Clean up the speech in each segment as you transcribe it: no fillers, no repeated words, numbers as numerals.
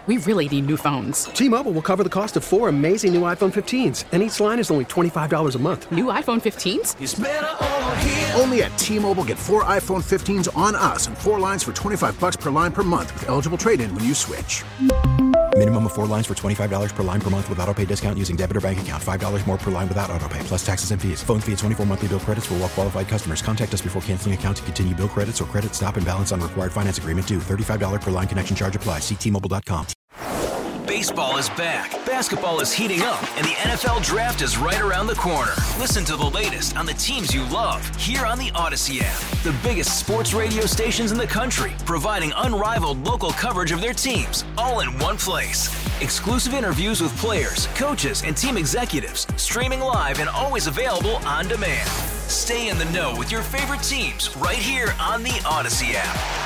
We really need new phones. T-Mobile will cover the cost of 4 amazing new iPhone 15s, and each line is only $25 a month. New iPhone 15s? It's better over here. Only at T-Mobile, get 4 iPhone 15s on us and 4 lines for $25 per line per month with eligible trade-in when you switch. Minimum of 4 lines for $25 per line per month with autopay discount using debit or bank account. $5 more per line without autopay, plus taxes and fees. Phone fee at 24 monthly bill credits for well-qualified customers. Contact us before canceling account to continue bill credits or credit stop and balance on required finance agreement due. $35 per line connection charge applies. See T-Mobile.com. Baseball is back, basketball is heating up, and the NFL Draft is right around the corner. Listen to the latest on the teams you love here on the Odyssey app. The biggest sports radio stations in the country, providing unrivaled local coverage of their teams, all in one place. Exclusive interviews with players, coaches, and team executives, streaming live and always available on demand. Stay in the know with your favorite teams right here on the Odyssey app.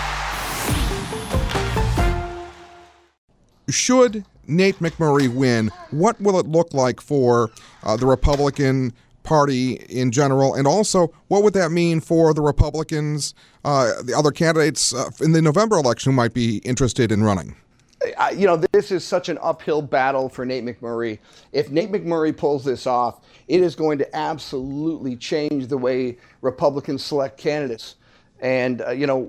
Should Nate McMurray win, what will it look like for the Republican Party in general? And also, what would that mean for the Republicans, the other candidates in the November election who might be interested in running? This is such an uphill battle for Nate McMurray. If Nate McMurray pulls this off, it is going to absolutely change the way Republicans select candidates. And,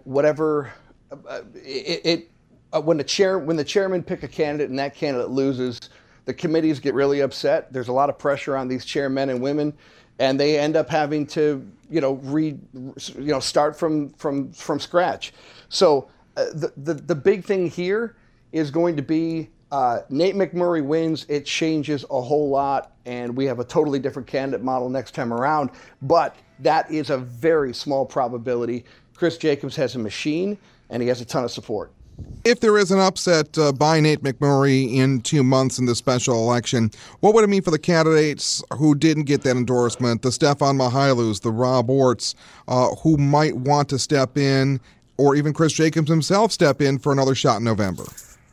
when the chairman pick a candidate and that candidate loses, the committees get really upset. There's a lot of pressure on these chairmen and women, and they end up having to, start from scratch. So the big thing here is going to be Nate McMurray wins. It changes a whole lot, and we have a totally different candidate model next time around. But that is a very small probability. Chris Jacobs has a machine, and he has a ton of support. If there is an upset by Nate McMurray in 2 months in the special election, what would it mean for the candidates who didn't get that endorsement, the Stefan Mihailus, the Rob Orts, who might want to step in, or even Chris Jacobs himself step in for another shot in November?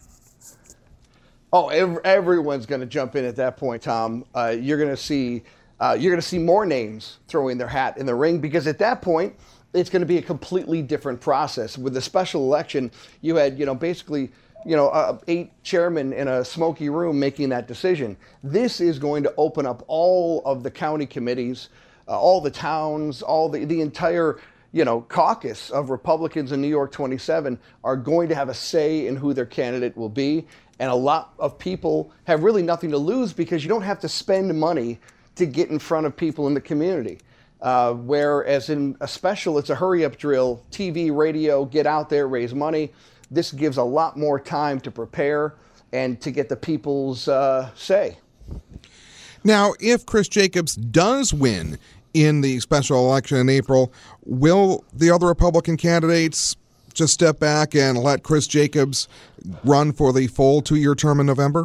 Oh, everyone's going to jump in at that point, Tom. You're going to see more names throwing their hat in the ring, because at that point, it's going to be a completely different process. With the special election, you had, 8 chairmen in a smoky room making that decision. This is going to open up all of the county committees, all the towns, all the entire, caucus of Republicans in New York 27 are going to have a say in who their candidate will be. And a lot of people have really nothing to lose, because you don't have to spend money to get in front of people in the community. Whereas in a special, it's a hurry-up drill, TV, radio, get out there, raise money. This gives a lot more time to prepare and to get the people's say. Now, if Chris Jacobs does win in the special election in April, will the other Republican candidates just step back and let Chris Jacobs run for the full 2-year term in November?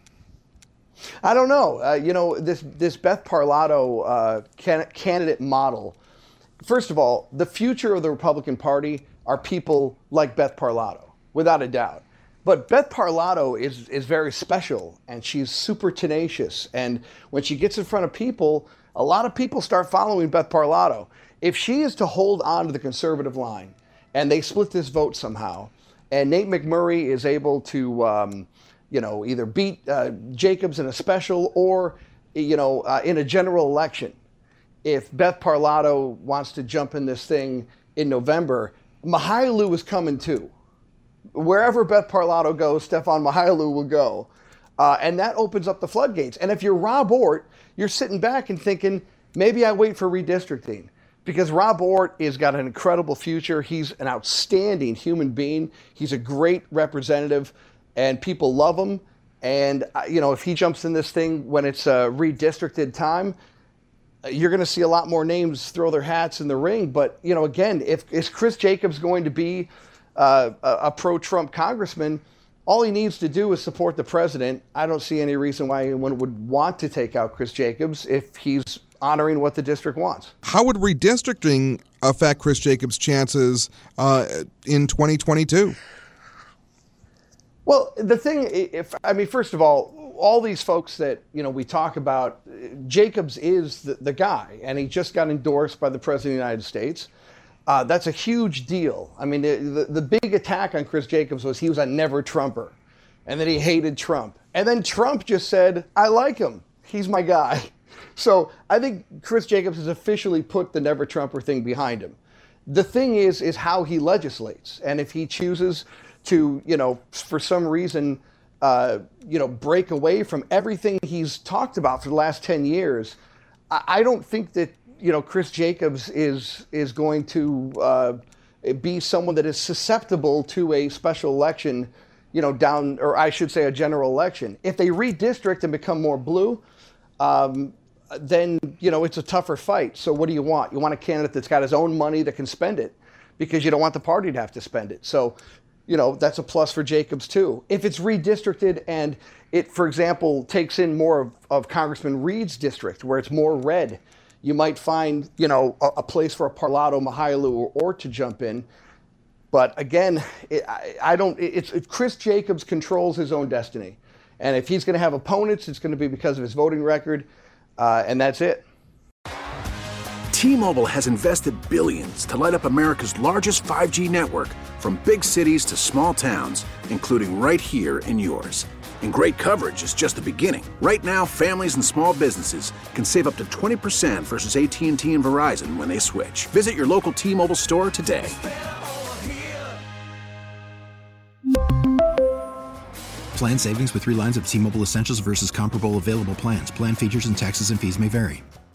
I don't know. This Beth Parlato candidate model, first of all, the future of the Republican Party are people like Beth Parlato, without a doubt. But Beth Parlato is very special, and she's super tenacious. And when she gets in front of people, a lot of people start following Beth Parlato. If she is to hold on to the conservative line, and they split this vote somehow, and Nate McMurray is able to either beat Jacobs in a special or, in a general election. If Beth Parlato wants to jump in this thing in November, Mihailou is coming too. Wherever Beth Parlato goes, Stefan Mihailou will go. And that opens up the floodgates. And if you're Rob Ort, you're sitting back and thinking, maybe I wait for redistricting. Because Rob Ort has got an incredible future. He's an outstanding human being. He's a great representative, and people love him. And, if he jumps in this thing when it's a redistricted time, you're going to see a lot more names throw their hats in the ring. But, again, is Chris Jacobs going to be a pro-Trump congressman? All he needs to do is support the president. I don't see any reason why anyone would want to take out Chris Jacobs if he's honoring what the district wants. How would redistricting affect Chris Jacobs' chances in 2022? Well, the thing, first of all these folks that, we talk about, Jacobs is the guy, and he just got endorsed by the President of the United States. That's a huge deal. I mean, the big attack on Chris Jacobs was he was a never Trumper. And then he hated Trump. And then Trump just said, I like him. He's my guy. So I think Chris Jacobs has officially put the Never Trumper thing behind him. The thing is how he legislates. And if he chooses to, for some reason, break away from everything he's talked about for the last 10 years, I don't think that, Chris Jacobs is going to be someone that is susceptible to a special election, or I should say a general election. If they redistrict and become more blue, then, it's a tougher fight. So what do you want? You want a candidate that's got his own money that can spend it, because you don't want the party to have to spend it. So, that's a plus for Jacobs too. If it's redistricted and it, for example, takes in more of Congressman Reed's district, where it's more red, you might find, a place for a Parlato, Mihailou, or Ort to jump in. But again, Chris Jacobs controls his own destiny. And if he's going to have opponents, it's going to be because of his voting record, and that's it. T-Mobile has invested billions to light up America's largest 5G network, from big cities to small towns, including right here in yours. And great coverage is just the beginning. Right now, families and small businesses can save up to 20% versus AT&T and Verizon when they switch. Visit your local T-Mobile store today. Plan savings with 3 lines of T-Mobile Essentials versus comparable available plans. Plan features and taxes and fees may vary.